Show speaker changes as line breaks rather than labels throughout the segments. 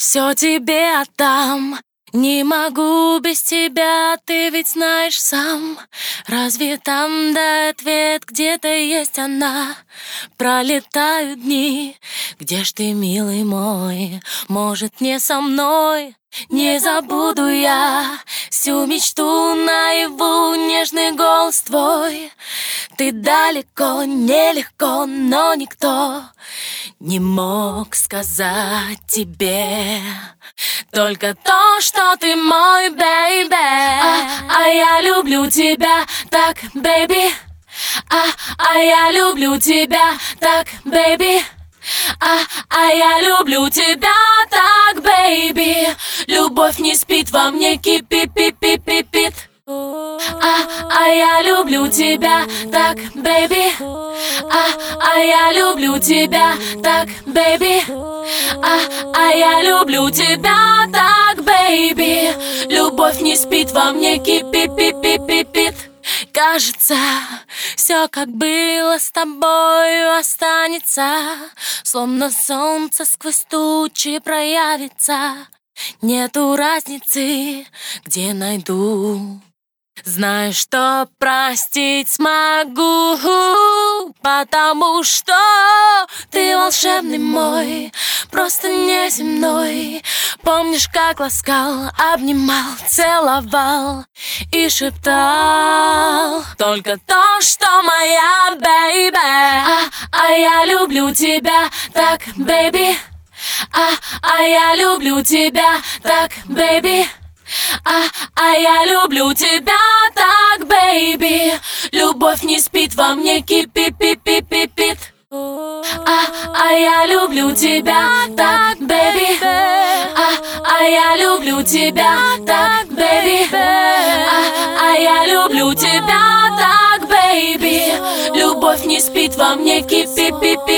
Все тебе отдам, не могу без тебя, ты ведь знаешь сам. Разве там да ответ, где-то есть она? Пролетают дни, где ж ты, милый мой? Может, не со мной? Не забуду я всю мечту наяву, нежный голос твой. Ты далеко, нелегко, но никто не мог сказать тебе только то, что ты мой, бэйби. А я люблю тебя так, бэйби. А я люблю тебя так, бэйби. А я люблю тебя так, бэйби. Любовь не спит во мне, кипит. А я люблю тебя так, бэйби. А я люблю тебя так, бэйби. А я люблю тебя так, бэйби. Любовь не спит во мне, кипит. Кажется, все как было с тобою останется, словно солнце сквозь тучи проявится. Нету разницы, где найду. Знаю, что простить смогу, потому что ты волшебный мой, просто неземной. Помнишь, как ласкал, обнимал, целовал и шептал только то, что моя, бэйби. А я люблю тебя так, бэйби. А я люблю тебя так, бэйби. А я люблю тебя так, бэйби. Любовь не спит во мне, кипит. А я люблю тебя так, бэйби. А я люблю тебя так, бэйби. А я люблю тебя так, бэйби. Любовь не спит во мне, кипит.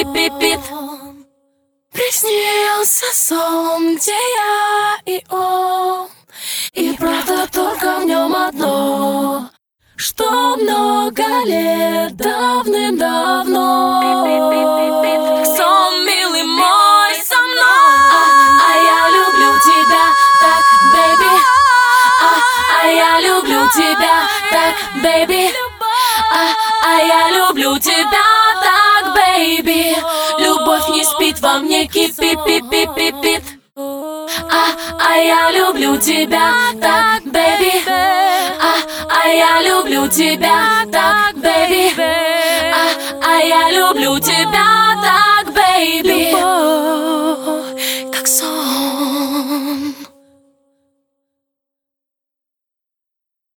Приснился сон, где я и он, и правда только в нем одно, что много лет давным-давно сон, милый мой, со мной. А я люблю тебя так, бэйби. А я люблю тебя так, бэйби. А я люблю тебя так, бэйби. Любовь не спит во мне, кипит. А я люблю тебя так, бэйби. А я люблю тебя так, бэйби. А я люблю тебя так, бэйби.